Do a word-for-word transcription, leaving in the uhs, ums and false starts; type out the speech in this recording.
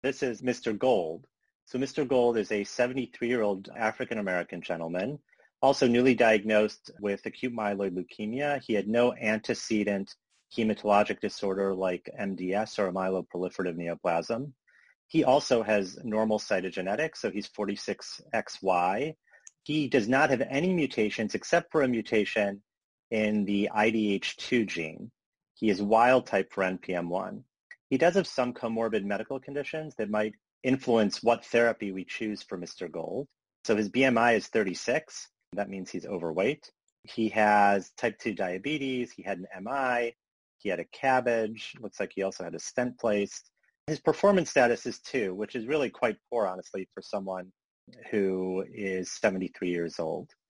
This is Mister Gold. So Mister Gold is a seventy-three-year-old African-American gentleman, also newly diagnosed with acute myeloid leukemia. He had no antecedent hematologic disorder like M D S or myeloproliferative neoplasm. He also has normal cytogenetics, so he's forty-six X Y. He does not have any mutations except for a mutation in the I D H two gene. He is wild type for N P M one. He does have some comorbid medical conditions that might influence what therapy we choose for Mister Gold. So his B M I is thirty-six. That means he's overweight. He has type two diabetes. He had an M I. He had a cabbage. Looks like he also had a stent placed. His performance status is two, which is really quite poor, honestly, for someone who is seventy-three years old.